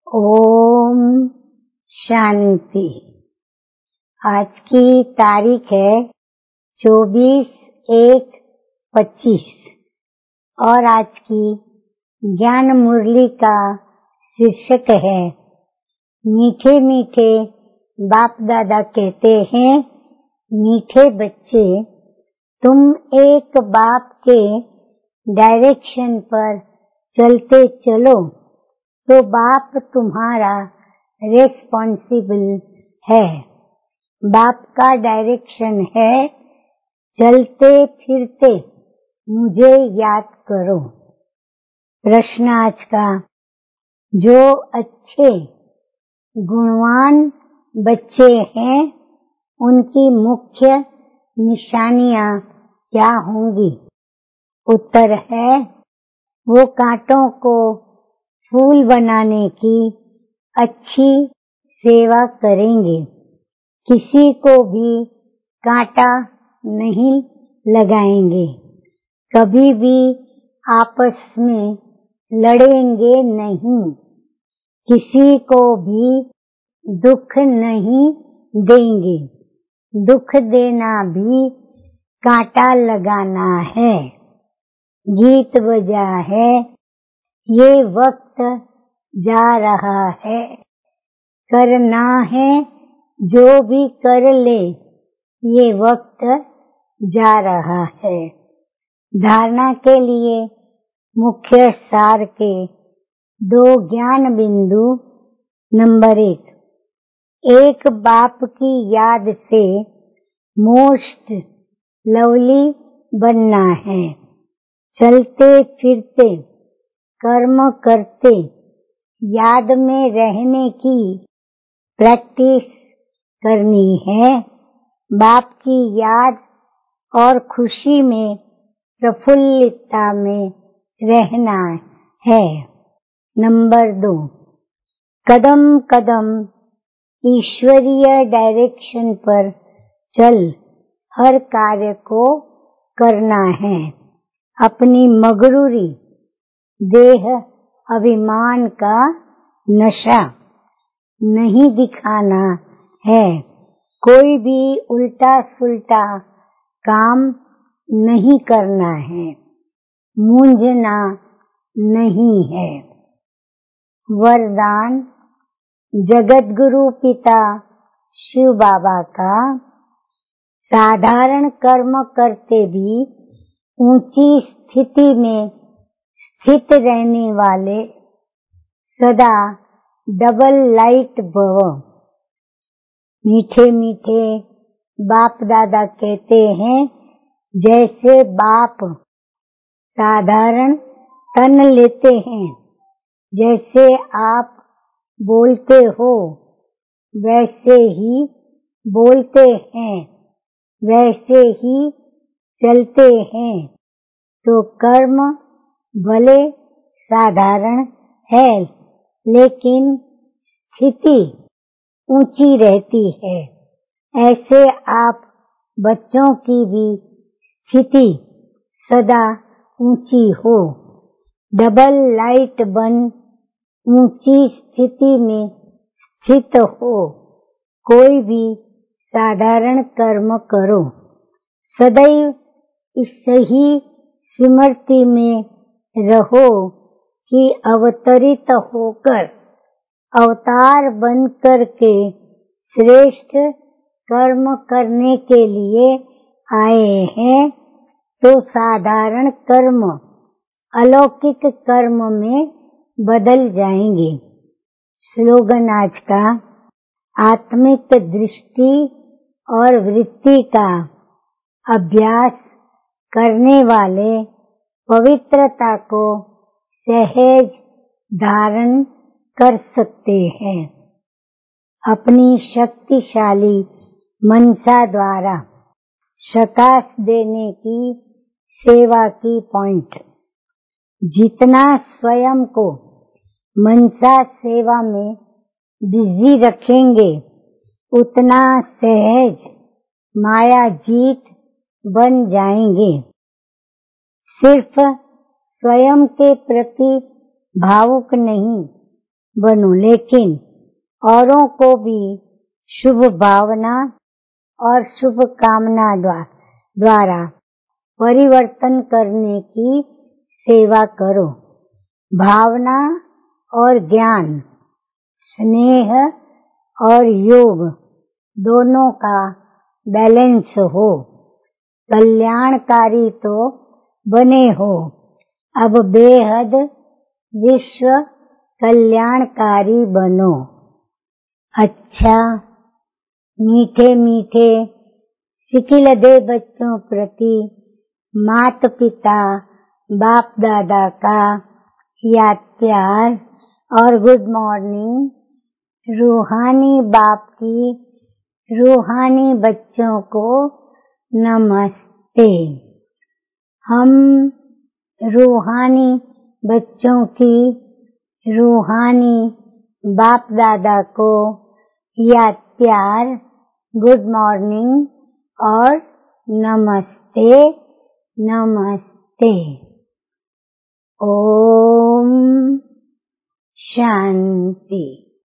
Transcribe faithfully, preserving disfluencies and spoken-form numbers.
ओम शांति। आज की तारीख है चौबीस एक पच्चीस और आज की ज्ञान मुरली का शीर्षक है मीठे मीठे बाप दादा कहते हैं, मीठे बच्चे तुम एक बाप के डायरेक्शन पर चलते चलो तो बाप तुम्हारा रेस्पॉन्सिबल है। बाप का डायरेक्शन है चलते फिरते मुझे याद करो। प्रश्न आज का, जो अच्छे गुणवान बच्चे हैं उनकी मुख्य निशानियां क्या होंगी? उत्तर है, वो कांटों को फूल बनाने की अच्छी सेवा करेंगे, किसी को भी कांटा नहीं लगाएंगे, कभी भी आपस में लड़ेंगे नहीं, किसी को भी दुख नहीं देंगे। दुख देना भी कांटा लगाना है। गीत बजा है, ये वक्त जा रहा है, करना है जो भी कर ले, ये वक्त जा रहा है। धारणा के लिए मुख्य सार के दो ज्ञान बिंदु। नंबर एक, एक बाप की याद से मोस्ट लवली बनना है। चलते फिरते कर्म करते याद में रहने की प्रैक्टिस करनी है। बाप की याद और खुशी में प्रफुल्लता में रहना है। नंबर दो, कदम कदम ईश्वरीय डायरेक्शन पर चल हर कार्य को करना है। अपनी मगरूरी देह अभिमान का नशा नहीं दिखाना है। कोई भी उल्टा सुल्टा काम नहीं करना है। मूंझना नहीं है। वरदान जगत गुरु पिता शिव बाबा का, साधारण कर्म करते भी ऊंची स्थिति में स्थित रहने वाले सदा डबल लाइट भव। मीठे मीठे बाप दादा कहते हैं, जैसे बाप साधारण तन लेते हैं, जैसे आप बोलते हो वैसे ही बोलते हैं, वैसे ही चलते हैं, तो कर्म भले साधारण है लेकिन स्थिति ऊंची रहती है। ऐसे आप बच्चों की भी स्थिति सदा ऊंची हो। डबल लाइट बन ऊंची स्थिति में स्थित हो। कोई भी साधारण कर्म करो। सदैव इस सही स्मृति में रहो कि अवतरित होकर अवतार बन कर के श्रेष्ठ कर्म करने के लिए आए हैं, तो साधारण कर्म अलौकिक कर्म में बदल जाएंगे। स्लोगन आज का, आत्मिक दृष्टि और वृत्ति का अभ्यास करने वाले पवित्रता को सहज धारण कर सकते हैं। अपनी शक्तिशाली मनसा द्वारा शकाश देने की सेवा की पॉइंट। जितना स्वयं को मनसा सेवा में बिजी रखेंगे, उतना सहज माया जीत बन जाएंगे। सिर्फ स्वयं के प्रति भावुक नहीं, बनूं, लेकिन औरों को भी शुभ भावना और शुभ कामना द्वारा परिवर्तन करने की सेवा करो। भावना और ज्ञान, स्नेह और योग दोनों का बैलेंस हो। कल्याणकारी तो बने हो, अब बेहद विश्व कल्याणकारी बनो। अच्छा, मीठे मीठे सिकिलधे बच्चों प्रति माता पिता बाप दादा का याद प्यार और गुड मॉर्निंग। रूहानी बाप की रूहानी बच्चों को नमस्ते। हम रूहानी बच्चों की रूहानी बाप दादा को याद प्यार, गुड मॉर्निंग और नमस्ते नमस्ते। ओम शांति।